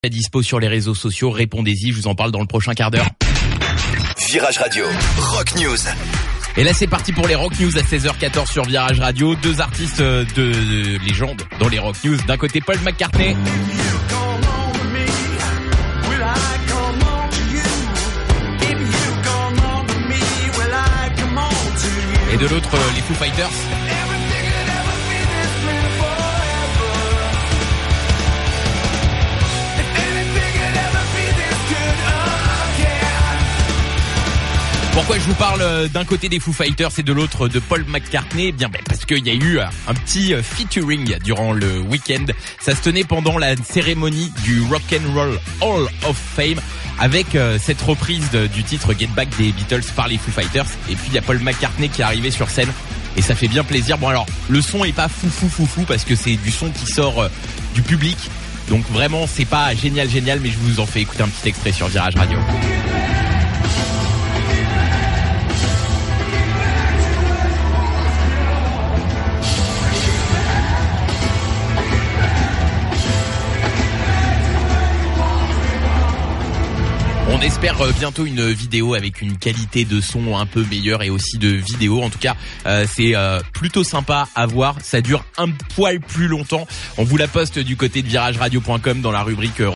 À dispo sur les réseaux sociaux, répondez-y, je vous en parle dans le prochain quart d'heure. Virage Radio, Rock News. Et là c'est parti pour les Rock News à 16h14 sur Virage Radio. Deux artistes de légende dans les Rock News. D'un côté Paul McCartney. Et de l'autre les Foo Fighters. Pourquoi je vous parle d'un côté des Foo Fighters et de l'autre de Paul McCartney? Eh bien, parce qu'il y a eu un petit featuring durant le week-end. Ça se tenait pendant la cérémonie du Rock and Roll Hall of Fame avec cette reprise du titre Get Back des Beatles par les Foo Fighters. Et puis il y a Paul McCartney qui est arrivé sur scène et ça fait bien plaisir. Bon alors, le son est pas fou parce que c'est du son qui sort du public. Donc vraiment, c'est pas génial, mais je vous en fais écouter un petit extrait sur Virage Radio. On espère bientôt une vidéo avec une qualité de son un peu meilleure et aussi de vidéo. En tout cas, c'est plutôt sympa à voir. Ça dure un poil plus longtemps. On vous la poste du côté de virageradio.com dans la rubrique